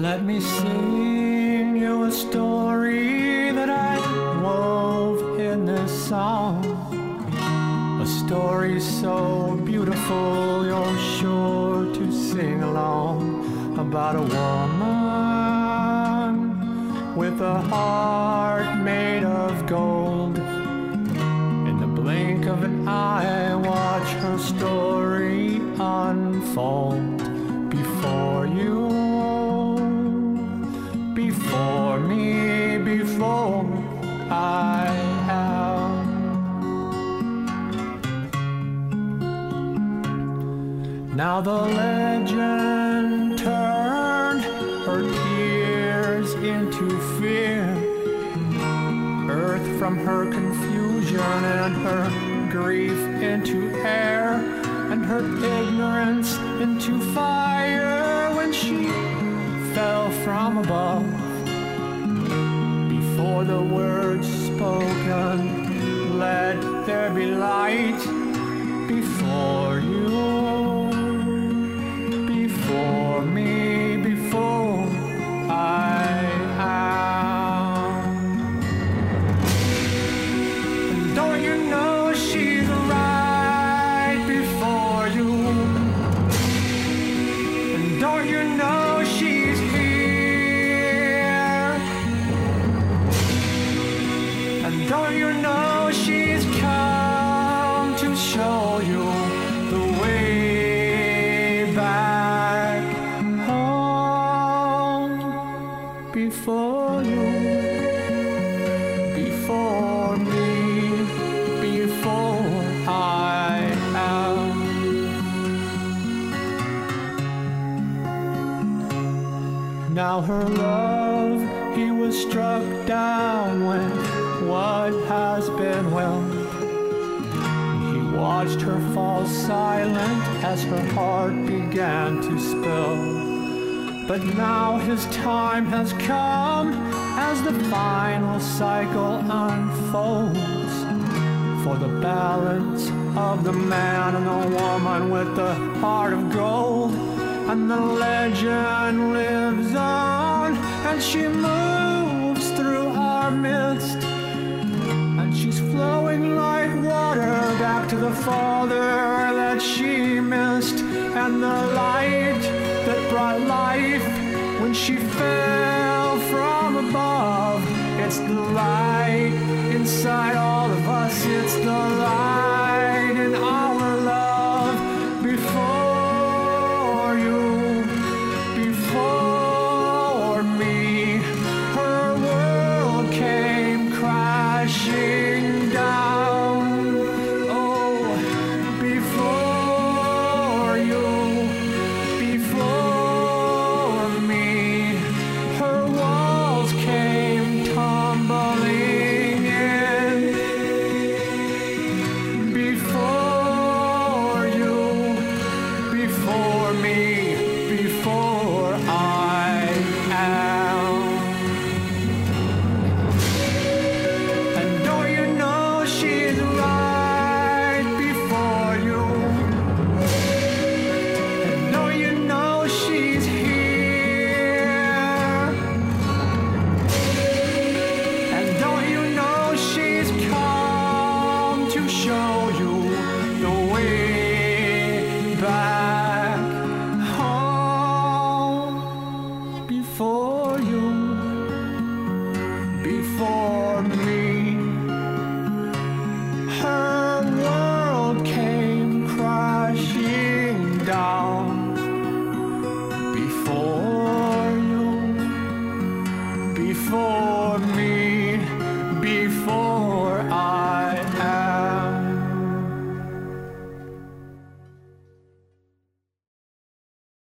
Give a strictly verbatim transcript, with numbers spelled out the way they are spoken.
Let me sing you a story that I wove in this song. A story so beautiful you're sure to sing along. About a woman with a heart made of gold. In the blink of an eye, watch her story unfold before you. Before me, before I am. Now the legend turned her tears into fear, earth from her confusion and her grief into air, and her ignorance into fire when she fell from above. Before the words spoken, let there be light. Before you, before me, before I am. And don't you know she's right before you? And don't you know she's here? And don't you know she's come to show you the way back home? Before you, before me, before I am. Now her love, he was struck down when what has been well. He watched her fall silent as her heart began to spill. But now his time has come as the final cycle unfolds, for the balance of the man and the woman with the heart of gold. And the legend lives on, and she moves through our midst, and she's flowing like water back to the Father that she missed. And the light that brought life when she fell from above, it's the light inside all of us. It's the light in our love. Before you, before me, her world came crashing